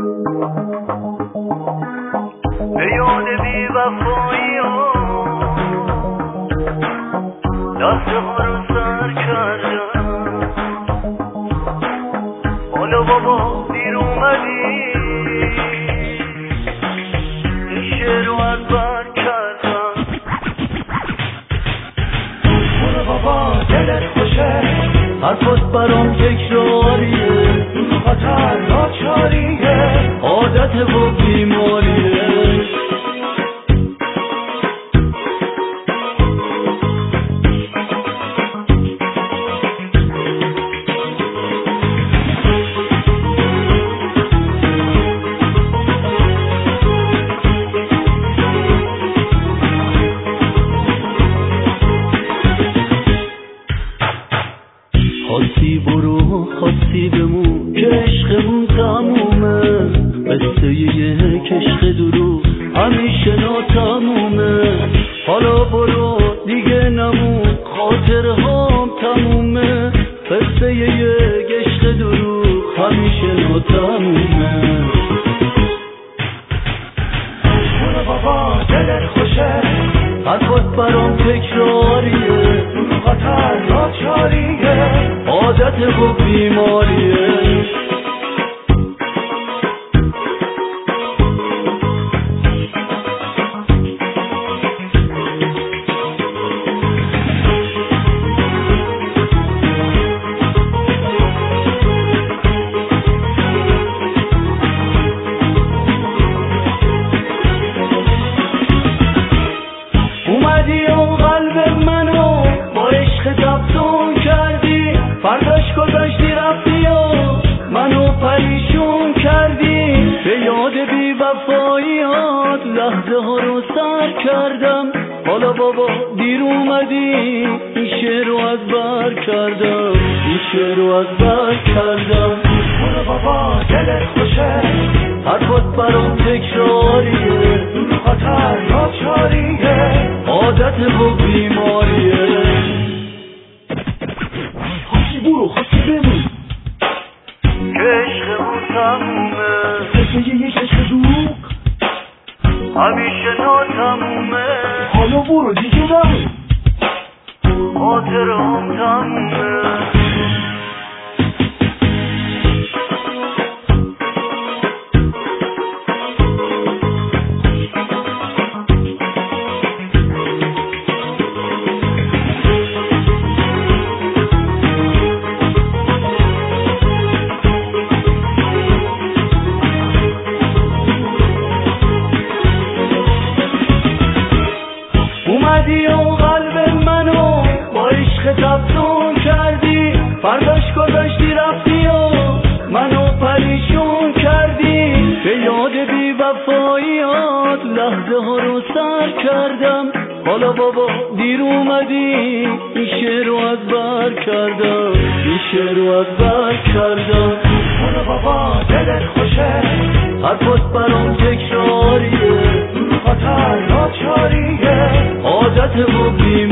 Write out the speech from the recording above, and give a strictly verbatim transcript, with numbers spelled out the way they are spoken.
به یاد بی وفایی ها لحظه ها رو سر کردم. حالا بابا دیر اومدی این شعر رو از بر کردم. برو بابا دلت خوشه، حرفات برام تکراریه، رو خطر ناچاریه، عادت و بیماریه. خاصی برو خاصی بمون که عشقمون تمومه، قصه یک عشق درو همیشه ناتمومه. حالا برو دیگه نمون خاطرهام تمومه، قصه یک عشق درو همیشه ناتمومه. برو بابا دلت خوشه، حرفات برام تکراریه، رو خطر ناچاریه، عادت و بیماریه. اومدی و قلب منو با عشق دفتون کردی، فرداش گذاشتی رفتی و منو پریشون کردی. به یاد بی وفاییات لحظه ها رو سر کردم. حالا بابا دیر اومدی این شعر رو از بر کردم، این شعر رو از بر کردم. برو بابا دلت خوشه، حرفات برام تکراریه، رو خطر ناچاریه، عادت و بیماریه. خاصی برو خاصی بمون که عشقمون تمومه، قصه یک عشق دروغ همیشه ناتمومه. حالا برو دیگه نمون خاطرهام تمومه. اومدی و قلب منو با عشق تفتون کردی، فرداش گذاشتی رفتی و منو پریشون کردی. به یاد بی وفاییات لحظه ها رو سر کردم. حالا بابا دیر اومدی این شعر رو از بر کردم، این شعر رو از بر کردم. برو بابا دلت خوشه، حرفات برام تکراریه، رو خطر ناچاریه، عادت و بی